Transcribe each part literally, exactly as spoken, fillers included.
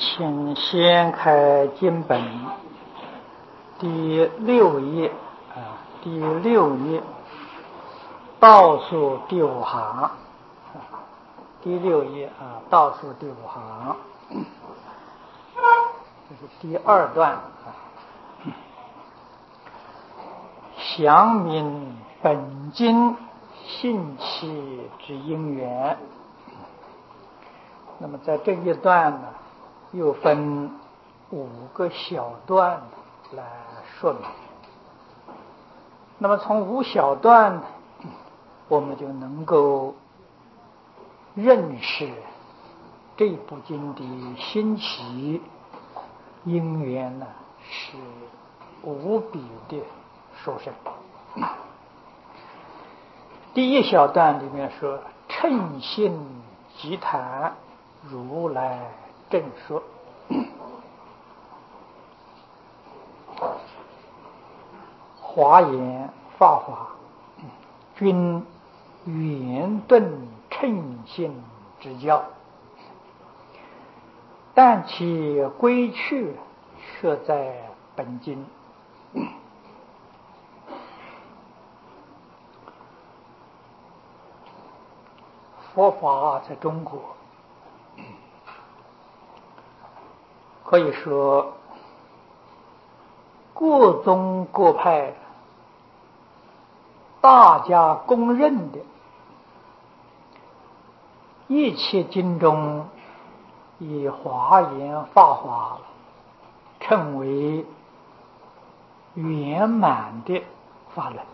请先开经本第六页啊，第六页倒数第五行，第六页啊，倒数第五行，这是第二段啊。详明本经性气之因缘。那么在这一段呢，又分五个小段来说明。那么从五小段，我们就能够认识这部经的兴起因缘呢，是无比的殊胜。第一小段里面说：“称性即谈如来正说。”华严法华均圆顿称性之教，但其归去却在本经。佛法在中国可以说各宗各派大家公认的一切经中，以华严法华称为圆满的法轮，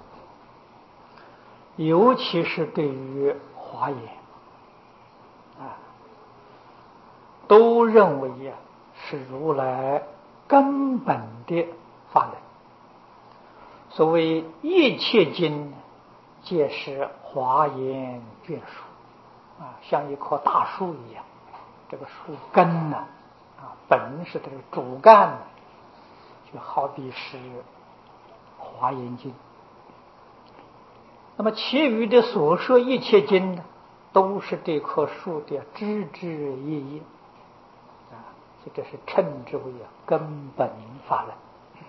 尤其是对于华严啊，都认为呀、啊、是如来根本的法轮。所谓一切经皆是华严眷属啊，像一棵大树一样，这个树根呢啊，本是这个主干呢，就好比是华严经。那么其余的所说一切经呢，都是这棵树的枝枝叶叶啊，这是称之为根本法轮。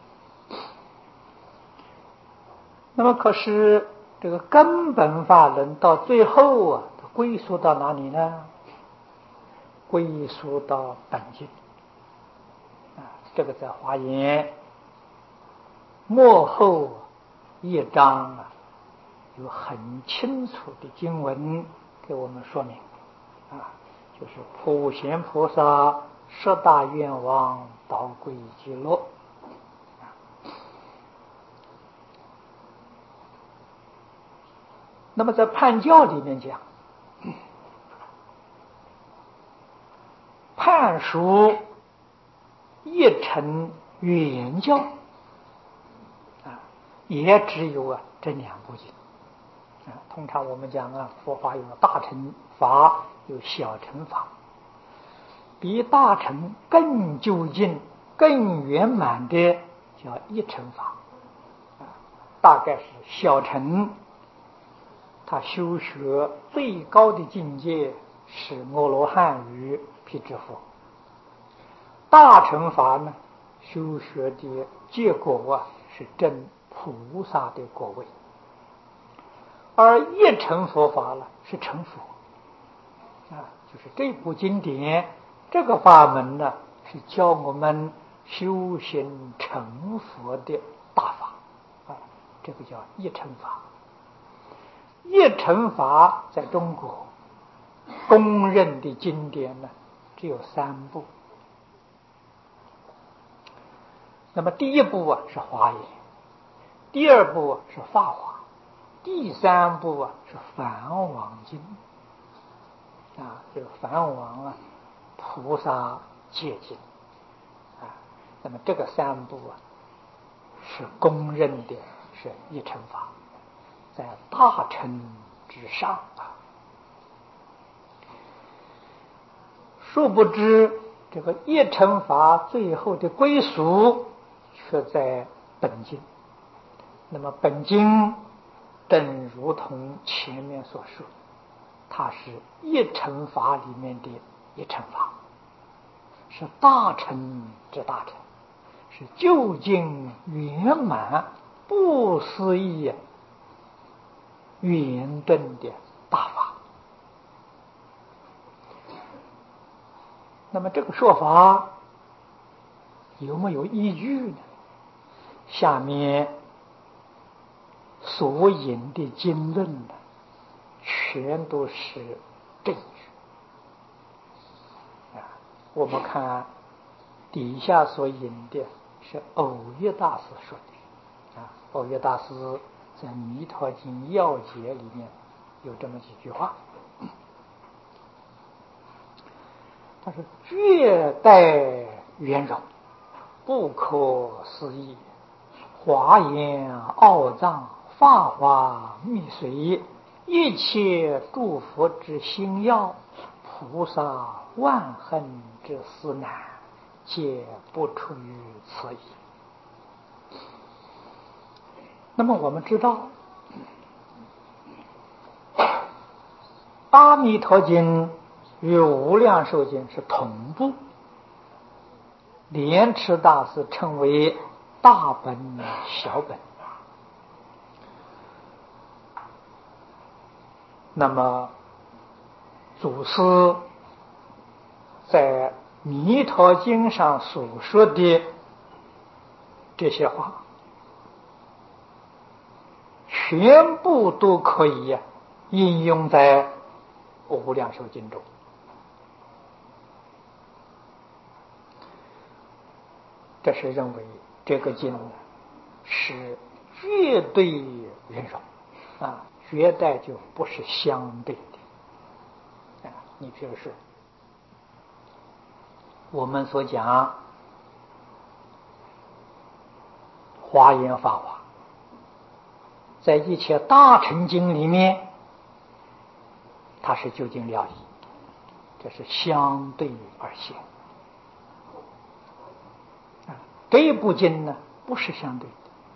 那么可是这个根本法轮到最后啊，归属到哪里呢？归属到本经啊，这个在华严末后一章啊，有很清楚的经文给我们说明啊，就是普贤菩萨十大愿望导归极乐。那么在判教里面讲，判属一乘圆教啊，也只有啊这两部经啊。通常我们讲啊，佛法有大乘法，有小乘法，比大乘更究竟、更圆满的叫一乘法啊，大概是小乘。他修学最高的境界是阿罗汉与辟支佛，大乘法呢，修学的结果啊是证菩萨的果位，而一乘佛法呢是成佛啊，就是这部经典这个法门呢，是教我们修行成佛的大法啊，这个叫一乘法。一乘法在中国公认的经典呢，只有三部。那么第一部啊是华严，第二部啊是法华，第三部啊是梵王经啊，这个梵王啊菩萨戒经啊。那么这个三部啊是公认的是一乘法，在大乘之上啊。殊不知这个一乘法最后的归属却在本经。那么本经正如同前面所说，它是一乘法里面的一乘法， 是大乘之大乘，是究竟圆满不思议圆顿的大法。那么这个说法有没有依据呢？下面所引的经论呢，全都是证据啊。我们看底下所引的是耦约大师说的啊，耦约大师在《弥陀经要解》里面有这么几句话，他说：“绝代圆融，不可思议，华严奥藏，法华密髓，一切诸佛之心要，菩萨万恨之思难，皆不出于此意。”那么我们知道，《阿弥陀经》与《无量寿经》是同步，莲池大师称为大本小本。那么祖师在《弥陀经》上所说的这些话，全部都可以应用在《无量寿经》中。这是认为这个经是绝对圆融啊，绝对就不是相对的啊。你比如说，我们所讲华严法华，在一切大乘经里面，它是究竟了义，这是相对而行。这一部经呢，不是相对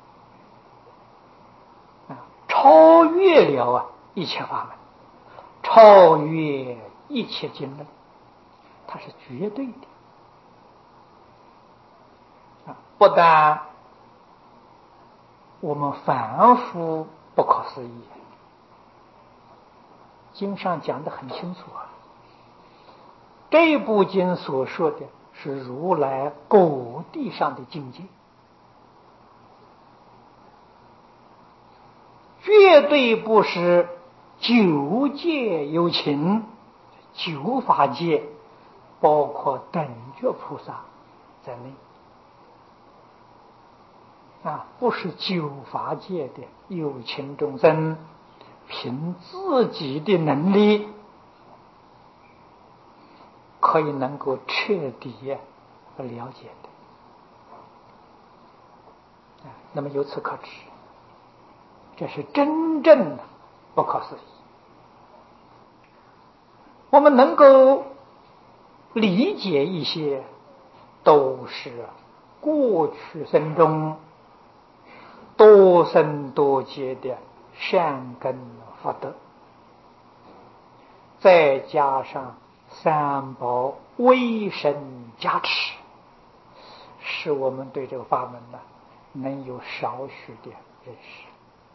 的，啊，超越了啊一切法门，超越一切经论，它是绝对的，啊，不但我们凡夫不可思议，经上讲得很清楚啊，这部经所说的是如来果地上的境界，绝对不是九界有情，九法界包括等觉菩萨在内啊，不是九法界的有情众生凭自己的能力可以能够彻底了解的。那么由此可知，这是真正的不可思议。我们能够理解一些，都是过去生中多生多劫的善根福德，再加上三宝威神加持，使我们对这个法门呢能有少许的认识。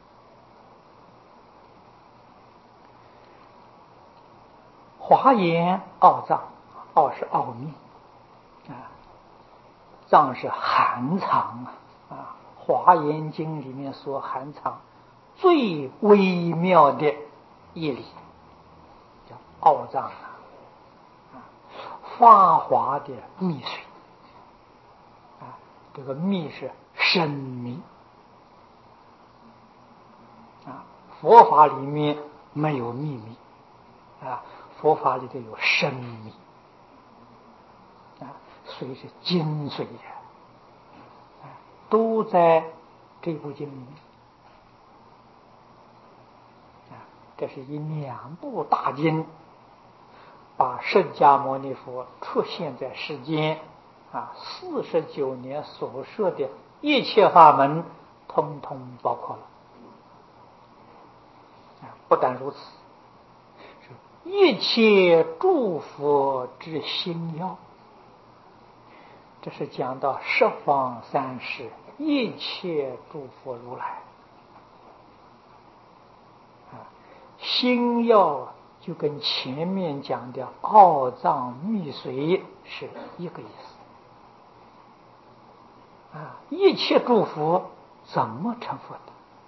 华严奥藏，奥是奥秘啊，藏是含藏啊啊，华严经里面所含藏最微妙的义理，叫奥藏啊，啊，法华的秘髓啊，这个秘是深秘啊，佛法里面没有秘密啊，佛法里头有深秘啊，所以是精髓呀，啊，都在这部经里面啊。这是以两部大经把释迦牟尼佛出现在世间啊四十九年所说的一切法门，通通包括了啊。不但如此，一切诸佛之心要这是讲到十方三世一切诸佛如来啊，心要就跟前面讲的奥藏密髓是一个意思啊。一切诸佛怎么成佛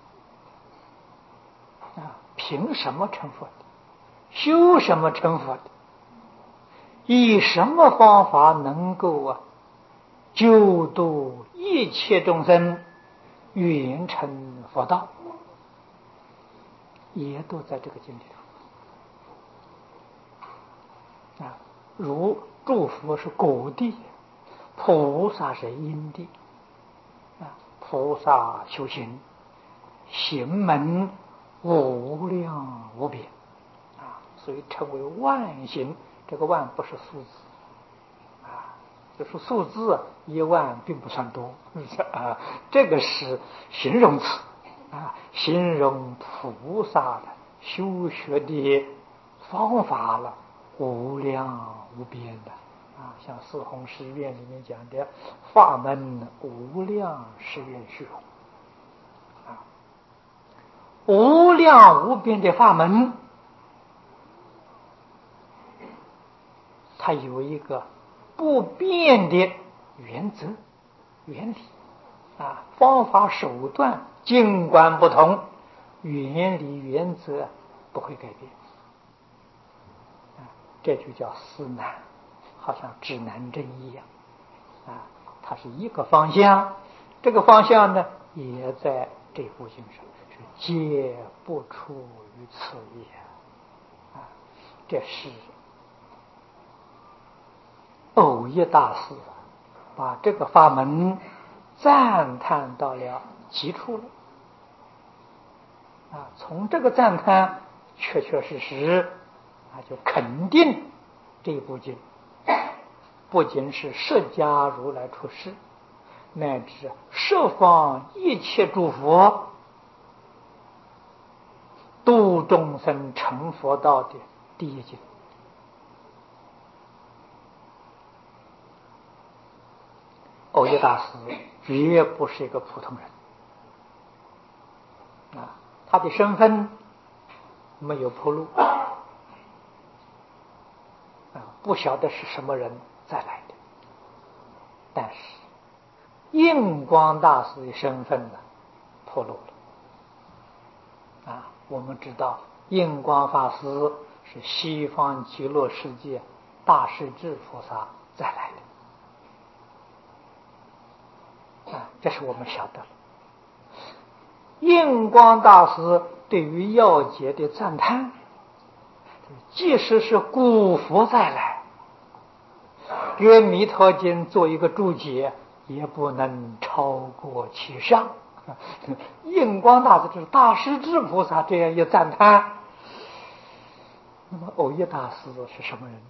的啊？凭什么成佛的？修什么成佛的？以什么方法能够啊救度一切众生圆成佛道？也都在这个经里头啊。如诸佛是果地，菩萨是因地啊。菩萨修行行门无量无边啊，所以称为万行。这个万不是数字啊，就是数字一万并不算多啊，这个是形容词啊，形容菩萨的修学的方法了，无量无边的啊。像四弘誓愿里面讲的法门无量誓愿虚空啊，无量无边的法门，它有一个不变的原则原理啊，方法手段尽管不同，原理原则不会改变啊，这就叫思难，好像指南针一样啊，它是一个方向。这个方向呢，也在这部经上是皆不出于此也啊。这是藕益大师把这个法门赞叹到了极处了啊！从这个赞叹，确确实实啊，就肯定这部经不仅是释迦如来出世，乃至十方一切诸佛度众生成佛道的第一经。藕益大师绝不是一个普通人啊，他的身份没有铺路啊，不晓得是什么人再来的。但是印光大师的身份呢，铺路了啊。我们知道印光法师是西方极乐世界大势至菩萨再来的。啊，这是我们晓得了。印光大师对于要解的赞叹，即使是古佛再来，给《弥陀经》做一个注解，也不能超过其上。印光大师是大势至菩萨这样一赞叹，那么藕益大师是什么人？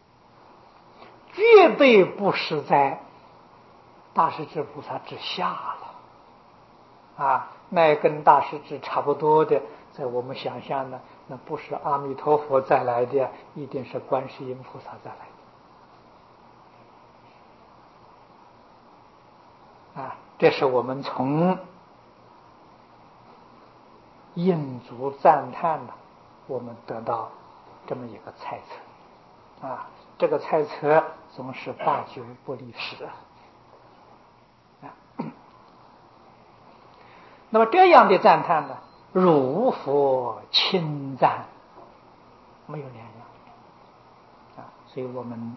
绝对不是在大势至菩萨之下了啊，那跟大势至差不多的，在我们想象呢，那不是阿弥陀佛再来的，一定是观世音菩萨再来的啊。这是我们从印祖赞叹呢，我们得到这么一个猜测啊。这个猜测总是八九不离十啊。那么这样的赞叹呢，如佛亲赞，没有两样啊。所以我们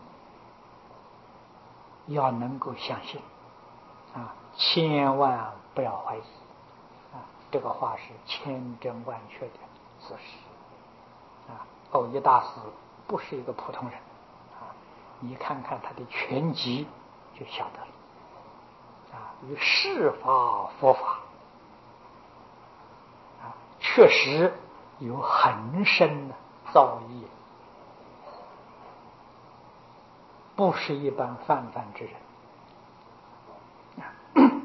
要能够相信啊，千万不要怀疑啊，这个话是千真万确的事实啊。藕益大师不是一个普通人啊，你看看他的全集就晓得了啊。与世法佛法确实有很深的造诣，不是一般泛泛之人。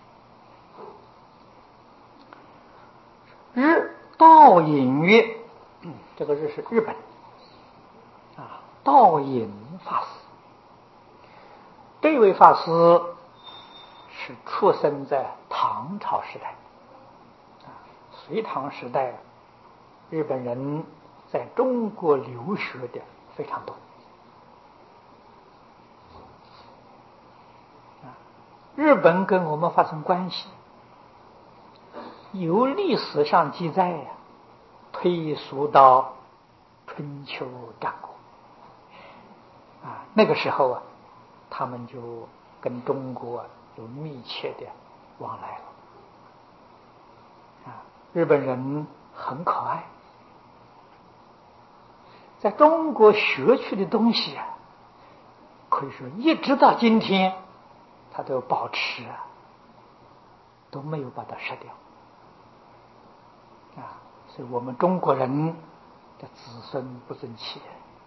日道隐曰，这个日是日本啊，道隐法师。 这位法师是出生在唐朝时代，隋唐时代，日本人在中国留学的非常多。日本跟我们发生关系，由历史上记载呀，推溯到春秋战国啊，那个时候啊，他们就跟中国有密切的往来了啊。日本人很可爱，在中国学去的东西啊，可以说一直到今天，他都保持啊，都没有把它失掉啊。所以我们中国人的子孙不争气，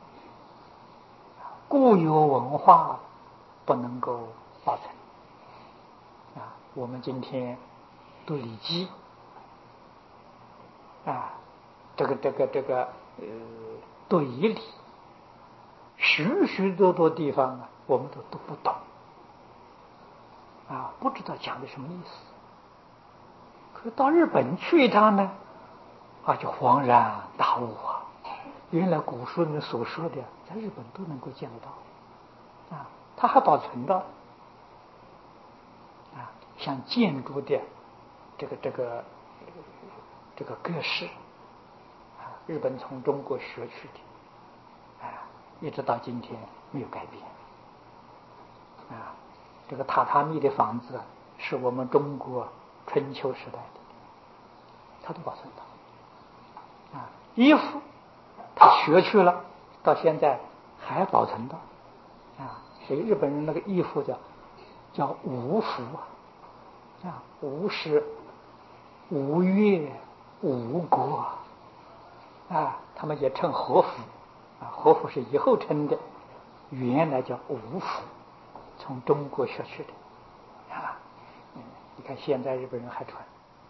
固有文化不能够保存啊。我们今天读《礼记》啊，这个这个这个呃，读《仪礼》，许许多多地方啊，我们都读不懂啊，不知道讲的什么意思。可是到日本去一趟呢，啊，就恍然大悟啊！原来古书里面所说的，在日本都能够见得到啊，它还保存到啊，像建筑的这个这个这个格式啊，日本从中国学去的啊，一直到今天没有改变啊。这个榻榻米的房子是我们中国春秋时代的，它都保存到啊。衣服他学去了，到现在还保存到啊。所以日本人那个衣服叫叫无服啊，啊，无是吴越吴国啊，他们也称和服啊，和服是以后称的，原来叫吴服，从中国学去的啊。嗯，你看现在日本人还穿，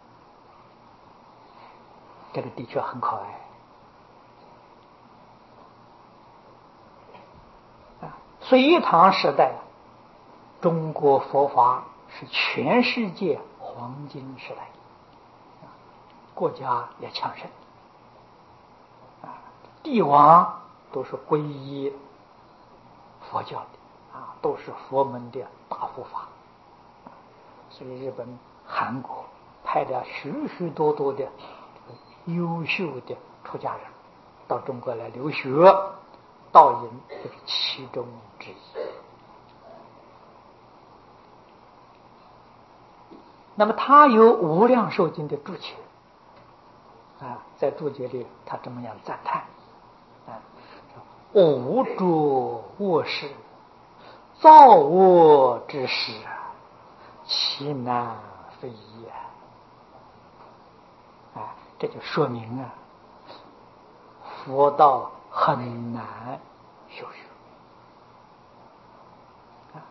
这个的确很可爱啊。隋唐时代，中国佛法是全世界黄金时代，国家也强盛啊，帝王都是皈依佛教的啊，都是佛门的大护法。所以日本、韩国派了许许多多的优秀的出家人到中国来留学，道隐就是其中之一。那么他有无量寿经的注解啊，在注解里他这么样赞叹啊：无着卧室，造卧之时，其难非也啊。这就说明啊，佛道很难修学啊。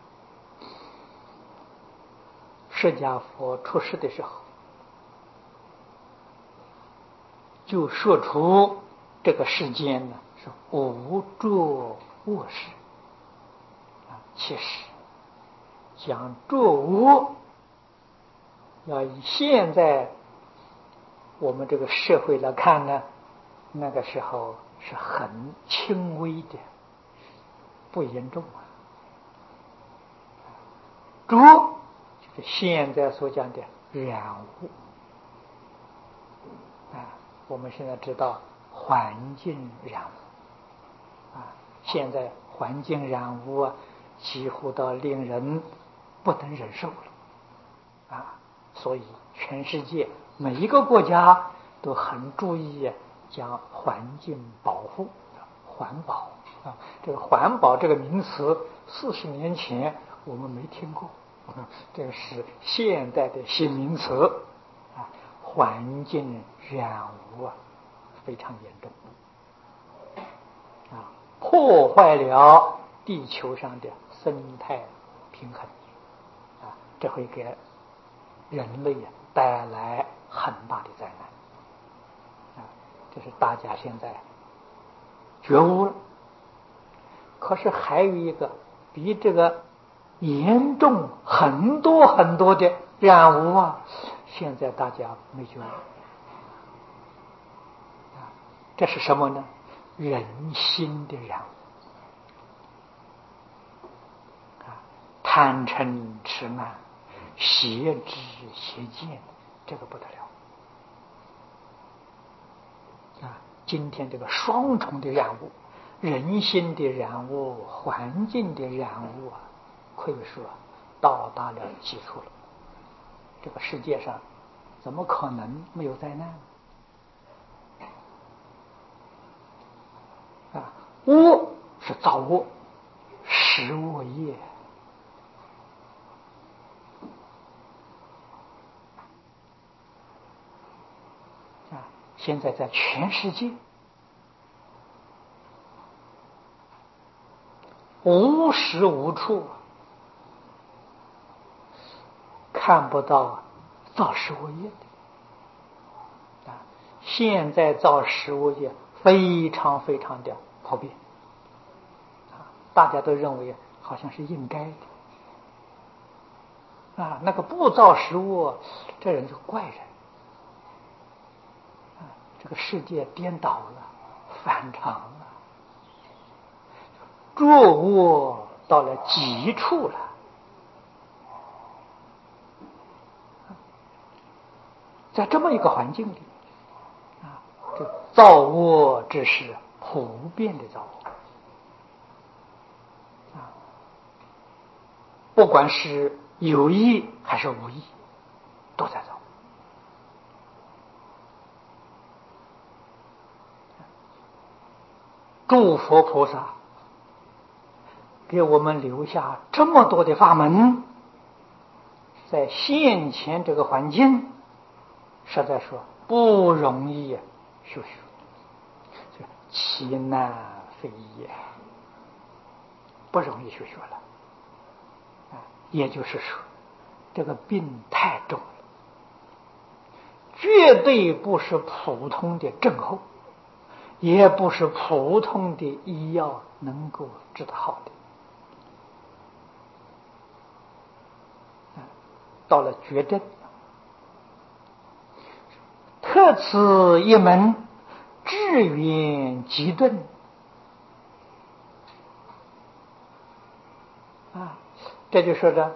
释迦佛出世的时候，就说出这个世间呢是无着卧室啊。其实讲着卧，要以现在我们这个社会来看呢，那个时候是很轻微的，不严重啊。着就是现在所讲的染污啊。我们现在知道环境染污啊，现在环境染污啊，几乎到令人不能忍受了啊。所以全世界每一个国家都很注意将环境保护、环保啊。这个环保这个名词，四十年前我们没听过，这个是现代的新名词啊。环境染污啊，非常严重啊，破坏了地球上的生态平衡啊，这会给人类带来很大的灾难啊。这是大家现在觉悟了。可是还有一个比这个严重很多很多的染污啊，现在大家没觉得。这是什么呢？人心的染污啊，贪嗔痴慢、邪知邪见，这个不得了啊！今天这个双重的染污，人心的染污、环境的染污啊，可以说到达了极处了。这个世界上怎么可能没有灾难啊？恶是造恶，食恶业啊！现在在全世界无时无处看不到造食恶业的啊！现在造食恶业非常非常的普遍啊，大家都认为好像是应该的啊。那个不造食恶，这人就怪人啊！这个世界颠倒了，反常了，作恶到了极处了。在这么一个环境里啊，这造恶之事普遍的造恶啊，不管是有意还是无意，都在造。诸佛菩萨给我们留下这么多的法门，在现前这个环境，实在说不容易修学，其难非易也，不容易修学了啊。也就是说，这个病太重了，绝对不是普通的症候，也不是普通的医药能够治得好的。到了绝症，特此一门，治源极顿啊！这就说着，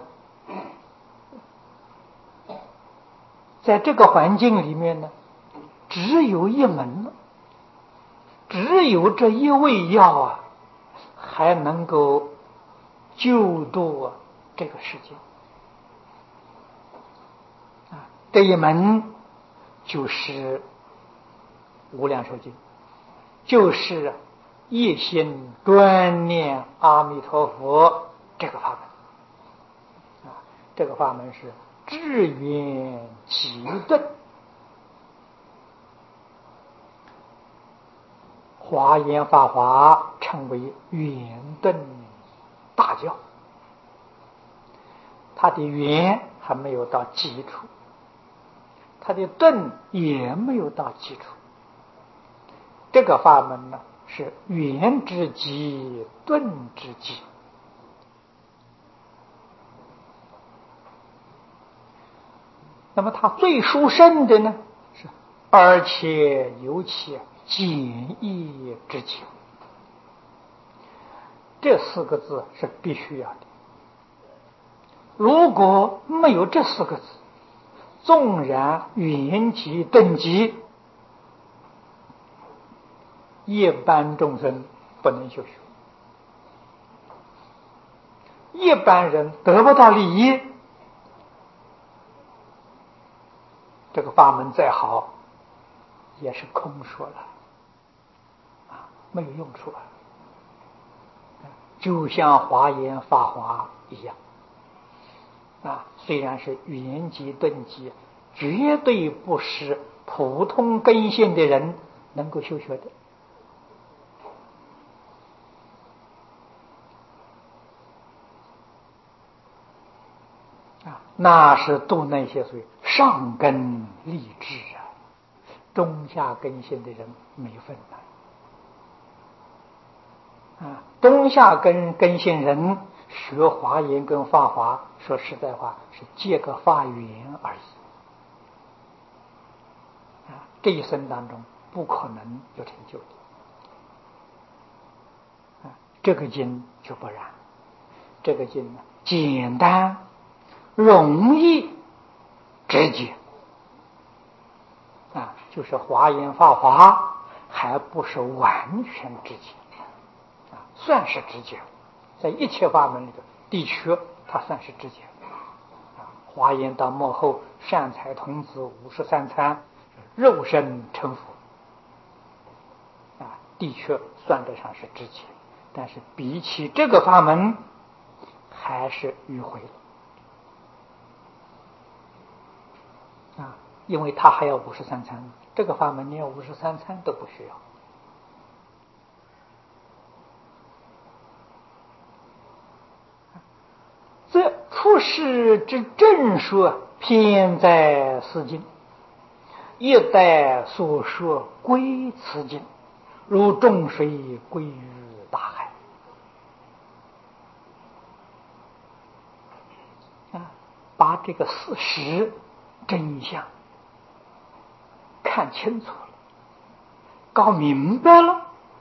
在这个环境里面呢，只有一门了，只有这一味药啊，还能够救度啊这个世界啊！这一门就是无量寿经，就是一心专念阿弥陀佛这个法门啊！这个法门是治源极顿，华严法华称为圆顿大教，它的圆还没有到基础，它的顿也没有到基础。这个法门呢，是圆之极，顿之极。那么它最殊胜的呢，是而且尤其简易之极。这四个字是必须要的。如果没有这四个字，纵然圆极顿极，一般众生不能修学，一般人得不到利益，这个法门再好也是空说了啊，没有用处啊。就像华严法华一样啊，虽然是圆极顿极，绝对不是普通根性的人能够修学的啊，那是度那些属于上根立志啊，中下根性的人没分的啊。中下根根性人学华严跟法华，说实在话是借个法缘而已啊，这一生当中不可能有成就的啊。这个经就不然，这个经呢简单容易直接啊，就是华严法华还不是完全直接啊，算是直接，在一切法门里头的确它算是直接啊。华严到末后善财童子五十三参肉身成佛啊，的确算得上是直接，但是比起这个法门还是迂回了啊，因为他还要五十三参，这个法门连五十三参都不需要。这出世之正说，偏在四经，一代所说归此经，如众水归于大海啊！把这个事实真相看清楚了，搞明白了，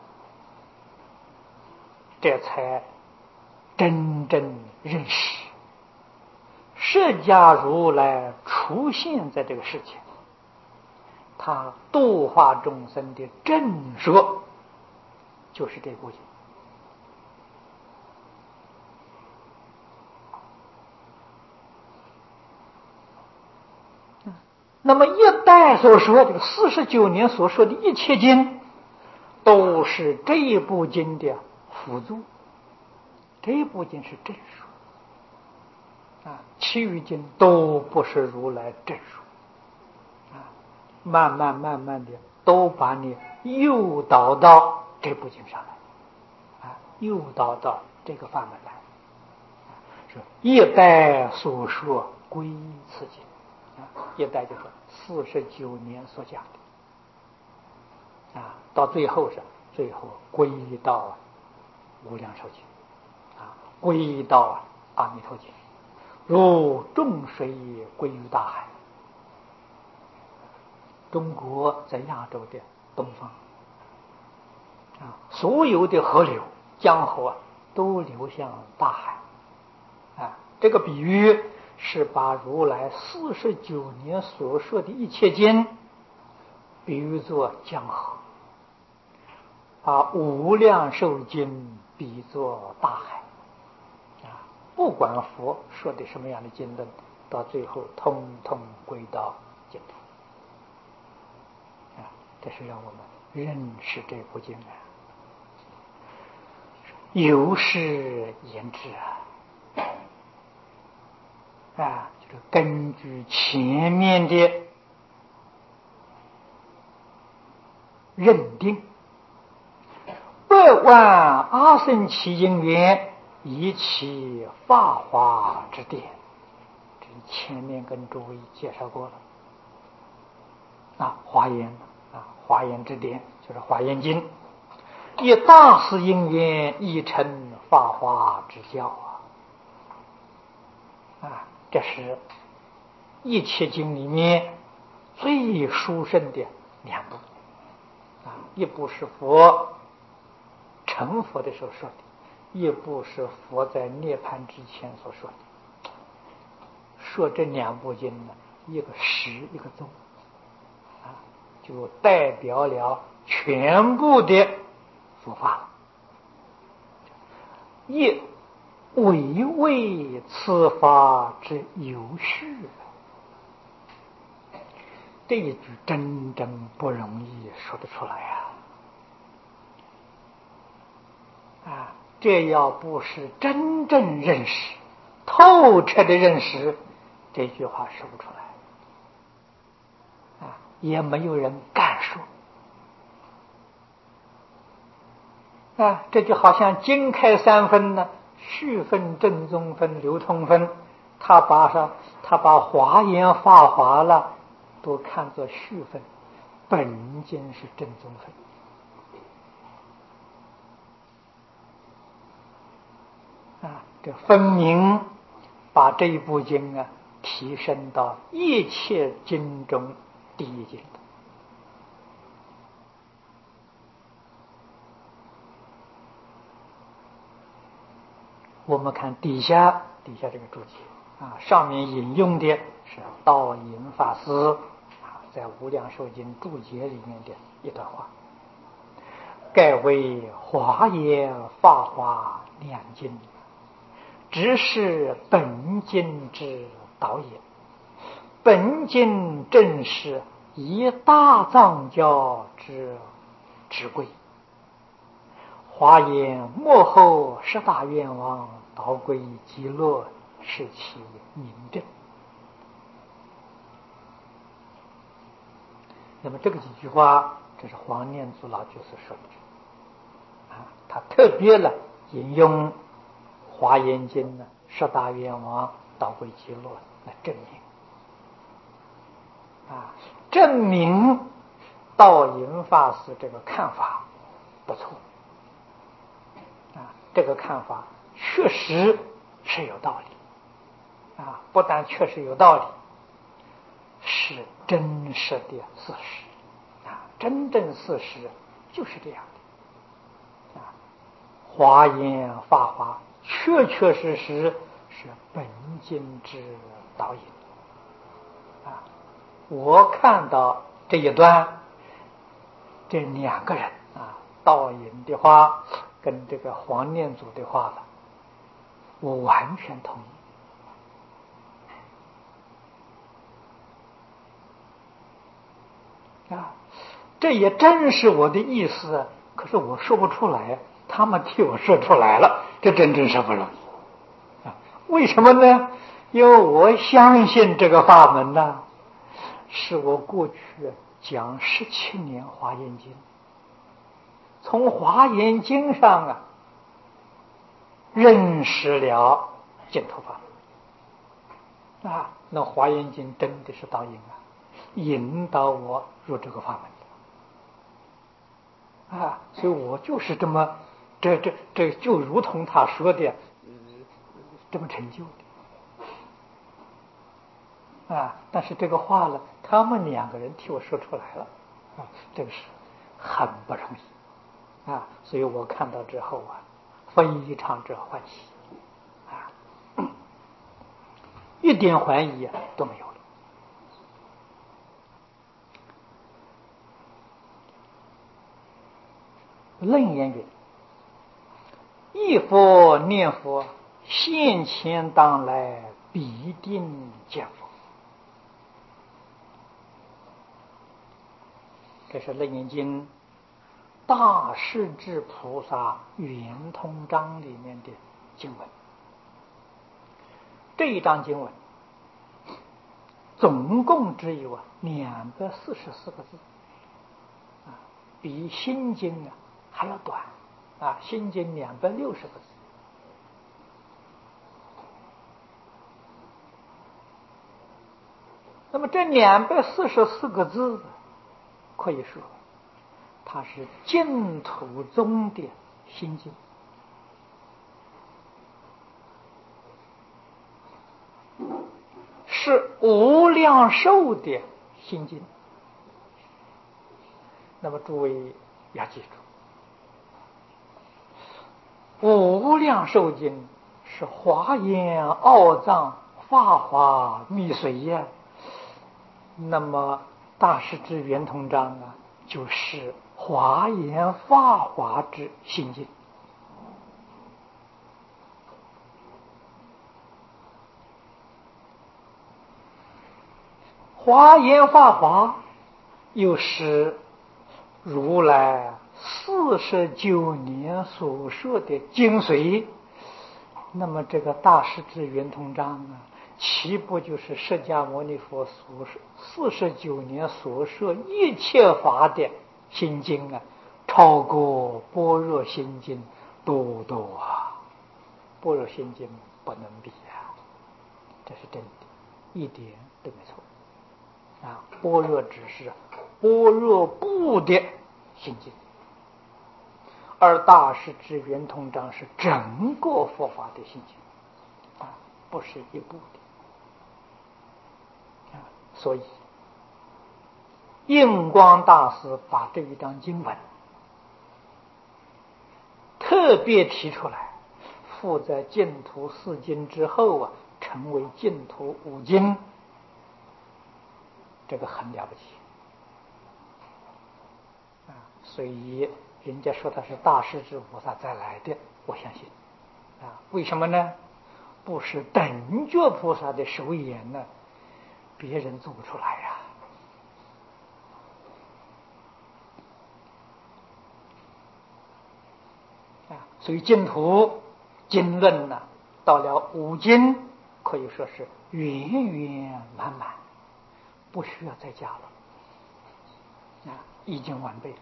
这才真正认识释迦如来出现在这个世界，他度化众生的正说就是这部经。那么一代所说的四十九年所说的一切经，都是这一部经的辅助，这一部经是正说啊，其余经都不是如来正说啊，慢慢慢慢的都把你诱导到这部经上来啊，诱导到这个法门来，说一代所说归此经啊，一代就是四十九年所讲的啊，到最后是最后归到无量寿经啊，归到阿弥陀经，如众水归于大海。中国在亚洲的东方啊，所有的河流江河啊都流向大海啊，这个比喻是把如来四十九年所说的一切经比喻作江河，把无量寿经比作大海啊，不管佛说的什么样的经论，到最后通通归到净土啊，这是让我们认识这部经啊。由是言之啊，啊，就是根据前面的认定，百万阿僧祇因缘以其法华之典，这前面跟诸位介绍过了啊，华严啊，华严之典就是华严经，以大士因缘以成法华之教啊，啊，这是一切经里面最殊胜的两部啊，一部是佛成佛的时候说的，一部是佛在涅槃之前所说的。说这两部经呢，一个时一个宗啊，就代表了全部的佛法，亦为为此法之有序。这一句真正不容易说得出来啊！啊，这要不是真正认识、透彻的认识，这句话说不出来啊，也没有人敢说啊。这就好像经开三分呢，序分、正宗分、流通分，他把上他把华严法华了都看作序分，本经是正宗分啊。 这分明把这一部经啊提升到一切经中第一经的。我们看底下底下这个注解啊，上面引用的是道隐法师啊在《无量寿经》注解里面的一段话。盖为华严法华两经，只是本经之导也。本经正是以大藏教之之贵。华严幕后十大愿王导归极乐，是其明证。那么这个几句话，这是黄念祖老居士说的啊，他特别了引用华严经呢十大愿王导归极乐来证明啊，证明道隐法师这个看法不错啊，这个看法确实是有道理啊，不但确实有道理，是真实的事实啊，真正事实就是这样的啊。华严法华确确实实是本经之导引啊。我看到这一段，这两个人啊，道隐的话跟这个黄念祖的话了，我完全同意啊，这也真是我的意思，可是我说不出来，他们替我说出来了，这真真是不容易啊！为什么呢？因为我相信这个法门呢，是我过去讲十七年华严经，从华严经上啊认识了净土法门啊，那华严经真的是导引啊，引导我入这个法门啊，所以我就是这么这这这就如同他说的、呃、这么成就的啊。但是这个话呢，他们两个人替我说出来了啊，这个是很不容易啊，所以我看到之后啊，非常之欢喜啊，一点怀疑啊都没有了。楞严云：一佛念佛，现前当来必定见佛。这是楞严经大势至菩萨圆通章里面的经文。这一章经文总共只有啊两百四十四个字啊，比心经啊还要短啊，心经两百六十个字。那么这两百四十四个字，可以说它是净土宗的心经，是无量寿的心经。那么诸位要记住，无量寿经是华严、奥藏、法华、密髓呀。那么大势至圆通章啊，就是华严法华之心经。华严法华又是如来四十九年所说的精髓，那么这个大势至圆通章啊，岂不就是释迦牟尼佛所四十九年所说一切法的心经啊，超过般若心经多多啊！般若心经不能比啊，这是真的，一点都没错啊！般若只是般若部的心经，而大势至圆通章是整个佛法的心经。 不是一部的啊。所以印光大师把这一章经文特别提出来，附在净土四经之后啊，成为净土五经，这个很了不起啊！所以人家说他是大势至菩萨再来的，我相信啊。为什么呢？不是等觉菩萨的手眼呢，别人做不出来呀、啊！啊，所以净土经论呢，到了五经可以说是圆圆满满，不需要再加了啊，已经完备了。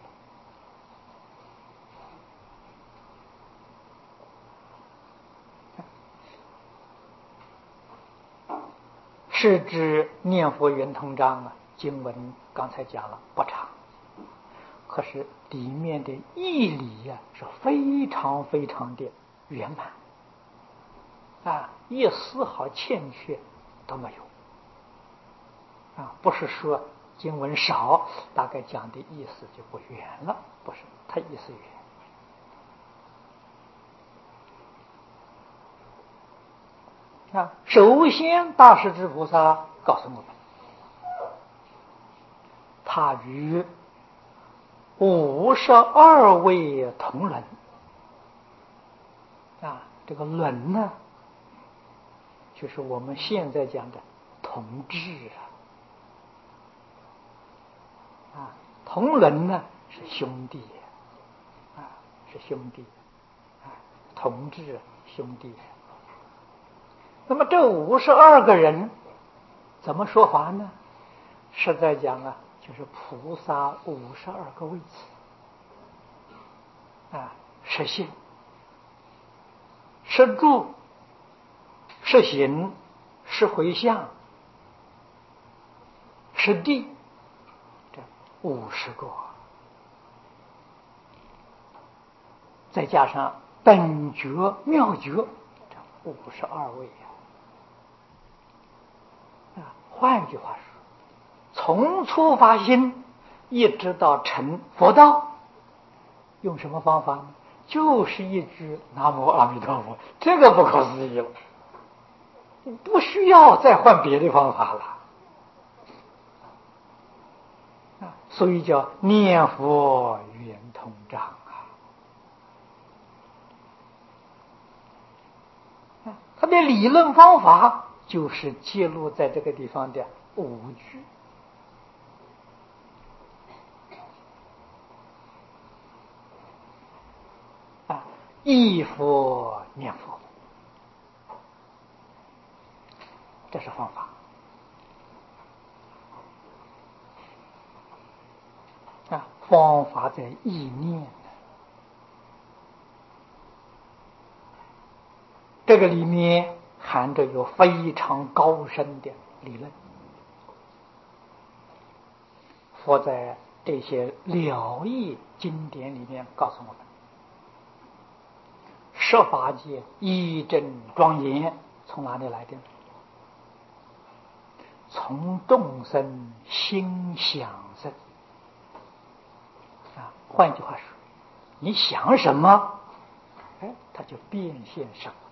是指念佛圆通章啊，经文刚才讲了不长，可是里面的义理呀、啊、是非常非常的圆满啊，一丝毫欠缺都没有啊。不是说经文少，大概讲的意思就不圆了，不是，它意思圆。啊，首先大势至菩萨告诉我们，他与五十二位同伦啊，这个伦呢，就是我们现在讲的同志啊，啊，同伦呢是兄弟啊，是兄弟啊，同志兄弟。那么这五十二个人怎么说法呢？实在讲啊，就是菩萨五十二个位次啊，是心、是住、是行、是回向、是地，这五十个，再加上本觉妙觉，这五十二位啊。啊，换句话说，从初发心一直到成佛道，用什么方法呢？就是一句南无阿弥陀佛，这个不可思议了，不需要再换别的方法了啊，所以叫念佛圆通章啊。他的理论方法就是揭露在这个地方的五句啊，忆佛念佛，这是方法啊，方法在意念。这个里面含着有非常高深的理论。佛在这些了义经典里面告诉我们，十法界一真庄严从哪里来的？从众生心想生啊。换句话说，你想什么，哎，它就变现什么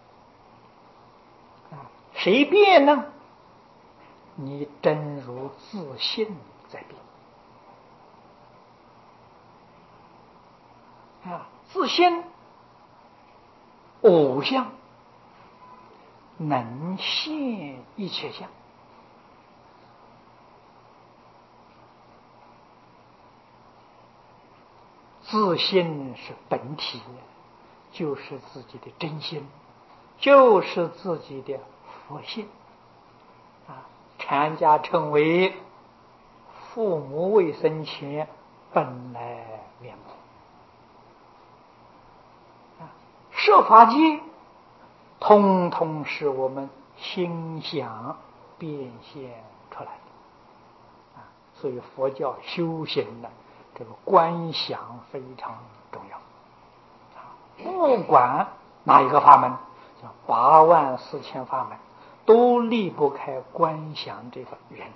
啊。谁变呢？你真如自性在变啊，自性偶相能现一切相，自性是本体，就是自己的真心，就是自己的佛性啊。禅家称为父母未生前本来面目啊。设法界通通是我们心想变现出来的啊。所以佛教修行呢，这个观想非常重要啊。不管哪一个法门， 八万四千法门都离不开观想这个原理。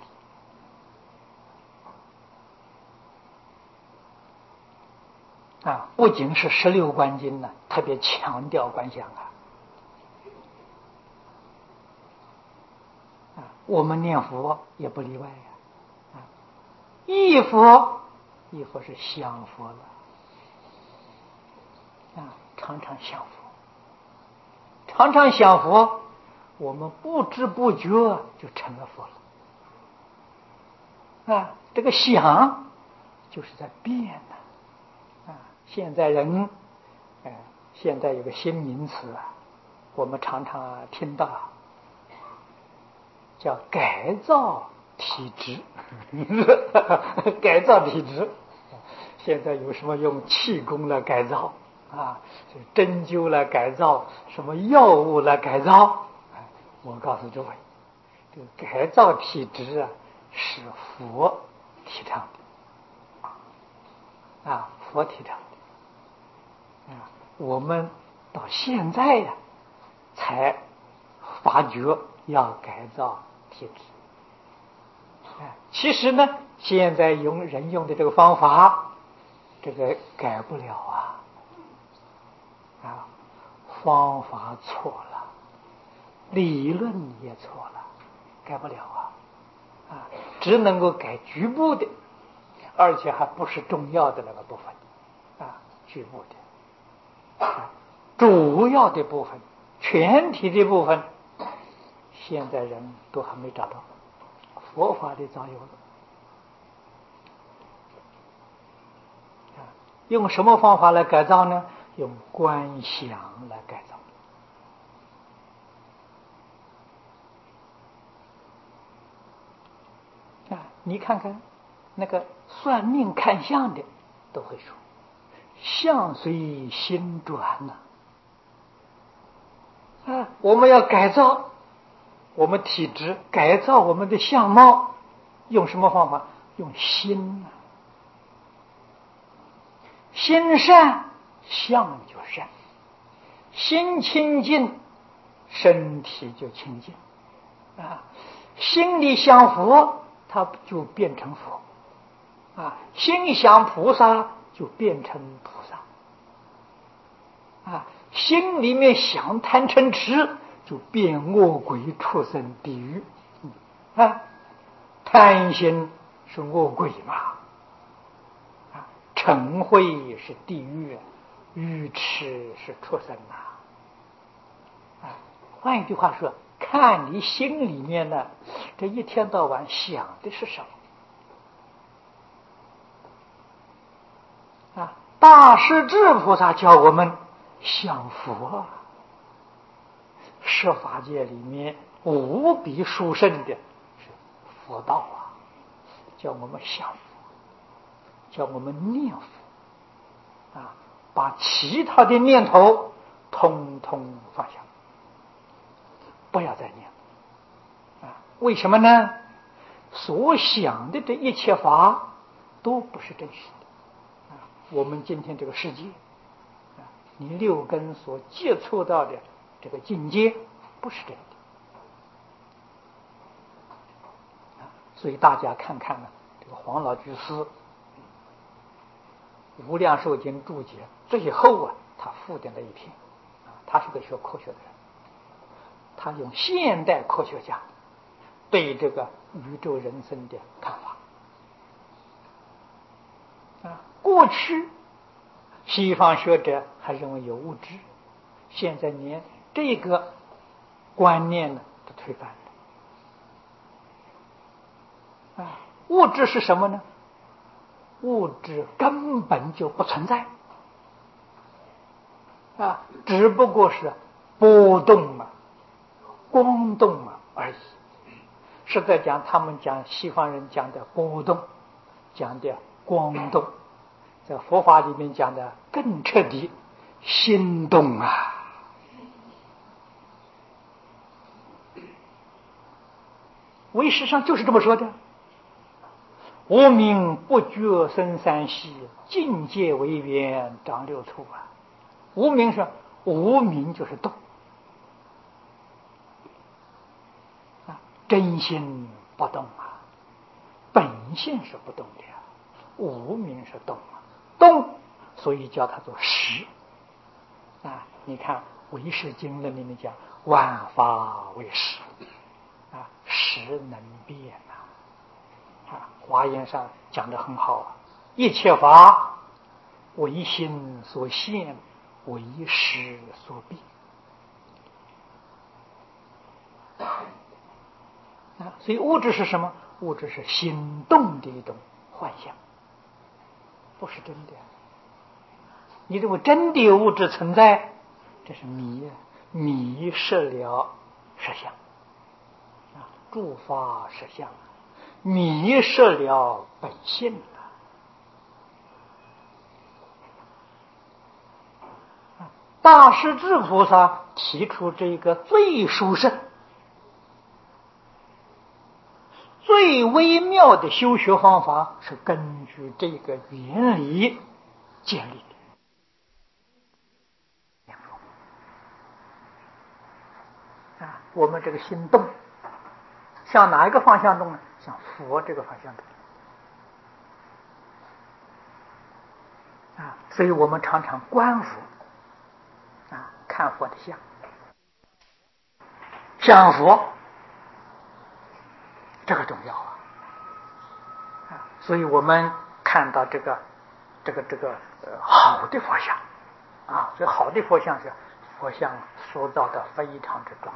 啊，不仅是十六观经呢，特别强调观想啊。啊，我们念佛也不例外呀。啊，忆佛，忆佛是想佛了。啊，常常想佛，常常想佛，我们不知不觉就成了佛了。啊，这个想就是在变呢。啊，现在人，哎，现在有个新名词啊，我们常常听到，叫改造体质。改造体质，现在有什么用气功来改造啊，针灸来改造，什么药物来改造？我告诉诸位，这个改造体质啊，是佛提倡的。啊，佛提倡的。啊，我们到现在呀、啊，才发觉要改造体质。啊，其实呢，现在用人用的这个方法，这个改不了啊。啊，方法错了，理论也错了，改不了啊。啊，只能够改局部的，而且还不是重要的那个部分。啊，局部的。啊，主要的部分，全体的部分，现在人都还没找到，佛法里早有了。啊，用什么方法来改造呢？用观想来改造。啊，你看看那个算命看相的都会说，相随心转呐。啊，我们要改造我们体质，改造我们的相貌，用什么方法？用心啊。心善，相就善；心清净，身体就清净。啊，心里想佛，它就变成佛；啊，心想菩萨，就变成菩萨；啊，心里面想贪嗔痴，就变恶鬼、畜生、地狱。啊，贪心是恶鬼嘛？啊，嗔恚是地狱，愚痴是畜生呐。啊，换一句话说，看你心里面呢，这一天到晚想的是什么？啊，大势至菩萨教我们想佛。十法界里面无比殊胜的是佛道啊，叫我们想佛，叫我们念佛。啊，把其他的念头通通放下，不要再念。啊，为什么呢？所想的这一切法都不是真实的。啊，我们今天这个世界，啊，你六根所接触到的这个境界不是真的。啊，所以大家看看呢，这个黄老居士《无量寿经》注解最后啊，他附的那一篇，啊，他是个学科学的人，他用现代科学家对这个宇宙人生的看法。啊，过去西方学者还认为有物质，现在连这个观念呢都推翻了。啊，物质是什么呢？物质根本就不存在。啊，只不过是波动嘛，光动嘛而已。是在讲他们讲西方人讲的波动，讲的光动，在佛法里面讲的更彻底，心动啊。唯识上就是这么说的。无名不觉生三息，境界为缘长六处啊。无名是无名就是动， 真心不动啊，本性是不动的啊，无明是动啊，动，所以叫它做识啊。你看唯识经论里面讲万法为识啊，识能变呐啊。华严上讲得很好啊，一切法为心所现，为识所变啊。所以物质是什么？物质是心动的一种幻象，不是真的。你认为真的物质存在，这是迷迷失了实相啊，诸法实相，迷失了本性啊。大势至菩萨提出这个最殊胜、最微妙的修学方法，是根据这个原理建立的。啊，我们这个心动，向哪一个方向动呢？向佛这个方向动。啊，所以我们常常观佛，啊，看佛的像，想佛，这个重要啊。啊，所以我们看到这个，这个这个呃好的佛像，啊，所以好的佛像是佛像塑造的非常之庄。